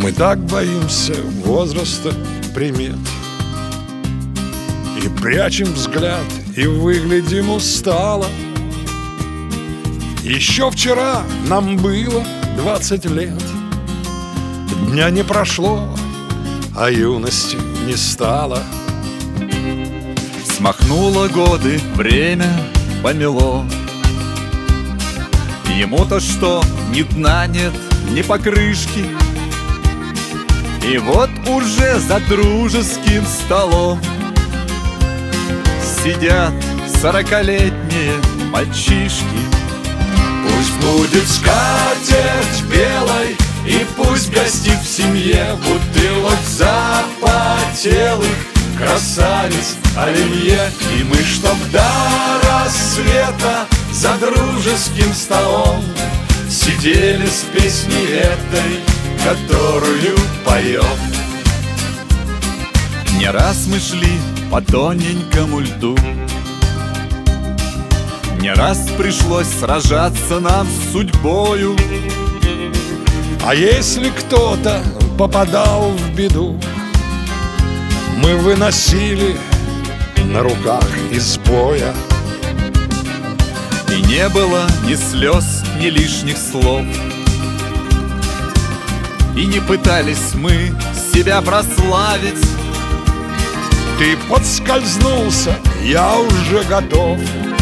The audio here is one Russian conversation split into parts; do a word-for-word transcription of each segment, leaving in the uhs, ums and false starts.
Мы так боимся возраста примет и прячем взгляд, и выглядим устало. Еще вчера нам было двадцать лет. Дня не прошло, а юности не стало. Смахнуло годы, время помело. Ему-то что, ни дна нет, ни покрышки. И вот уже за дружеским столом сидят сорокалетние мальчишки. Пусть будет скатерть белой, и пусть гостит в семье бутылок запотелых красавиц оливье. И мы, чтоб до рассвета за дружеским столом сидели с песней этой, которую поем. Не раз мы шли по тоненькому льду, не раз пришлось сражаться нам с судьбою. А если кто-то попадал в беду, мы выносили на руках из боя. И не было ни слез, ни лишних слов, и не пытались мы себя прославить. Ты подскользнулся, я уже готов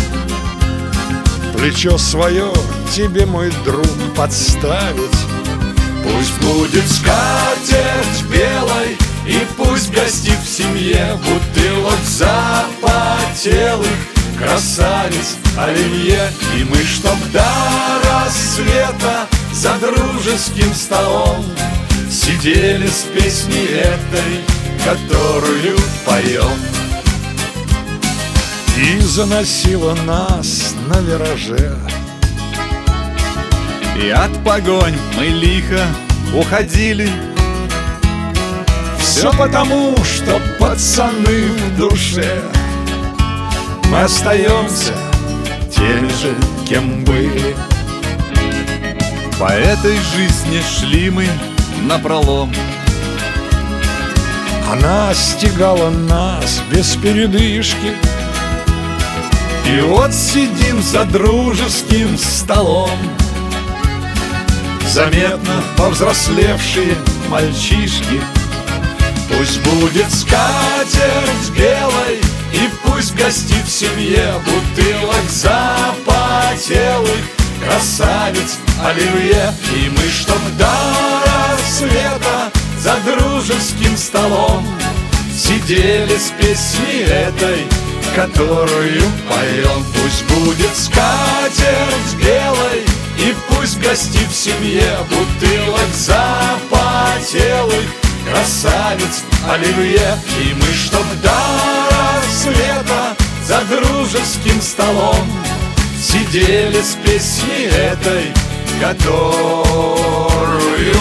плечо свое тебе, мой друг, подставить. Пусть будет скатерть белой, и пусть гостит в семье бутылок запотелых красавиц оливье. И мы, чтоб до рассвета за дружеским столом сидели с песней этой, которую поем. И заносила нас на вираже, и от погонь мы лихо уходили. Все потому, что пацаны в душе мы остаемся теми же, кем были. По этой жизни шли мы напролом. Она стегала нас без передышки. И вот сидим за дружеским столом, заметно повзрослевшие мальчишки. Пусть будет скатерть белой, и пусть гостит в семье бутылок запотелых красавиц оливье. И мы, чтоб до рассвета за дружеским столом сидели с песней этой, которую поем. Пусть будет скатерть белой, и пусть гостит в семье бутылок запотелых красавиц оливье. И мы, чтоб до рассвета за дружеским столом сидели с песней этой, которую